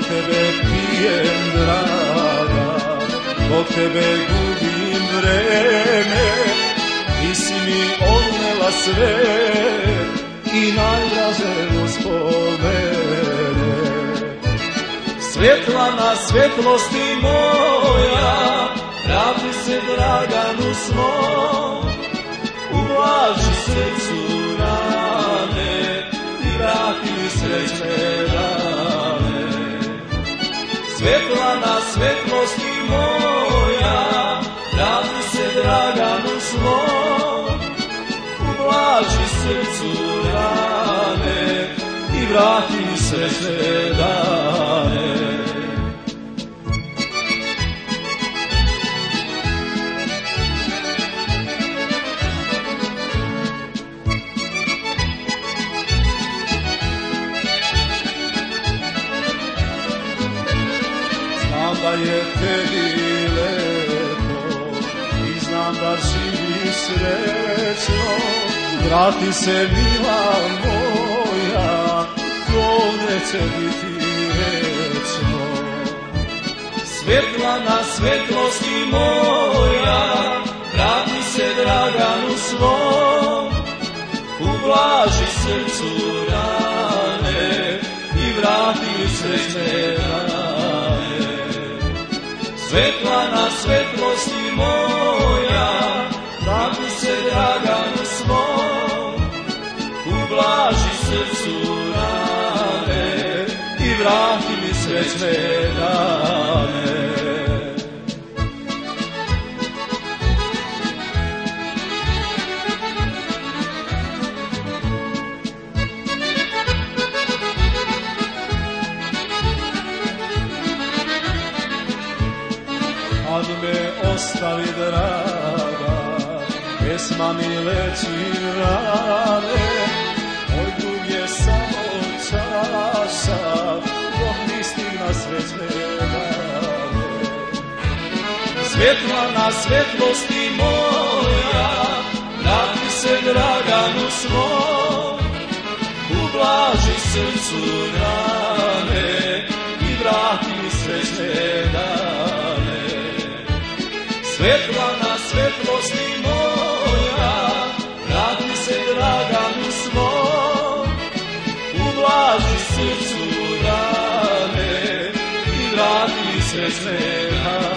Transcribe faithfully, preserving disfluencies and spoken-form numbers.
tebe pijem, draga, dok tebe gubim vreme. Ti si mi odnela sve i najdraže uspomene. Svjetlana svjetlosti moja, vrati se Draganu svom, ublaži srcu rane i vrati srećne dane. Svjetlana svjetlosti moja, vrati se Draganu svom, ublaži srcu rane i vrati srećne dane. Znam da je tebi lepo i znam da živiš srećno. Vrati se, mila moja, to neće biti večno. Svjetlana svjetlosti moja, vrati se Draganu svom, ublaži srcu rane i vrati srećne dane. Svjetlana svjetlosti moja, vrati se Draganu svom, ublaži srcu rane i vrati mi srećne dane. Kad me ostavi, draga, pesma mi leći rane. Moj drug je samo čaša, dok mi stigna srećne dane. Svjetlana svjetlosti moja, vrati se Draganu svom, ublaži srcu rane i vrati mi srećne dane. Svjetlana svjetlosti moja, vrati se Draganu svom, ublaži srcu rane i vrati srećne dane.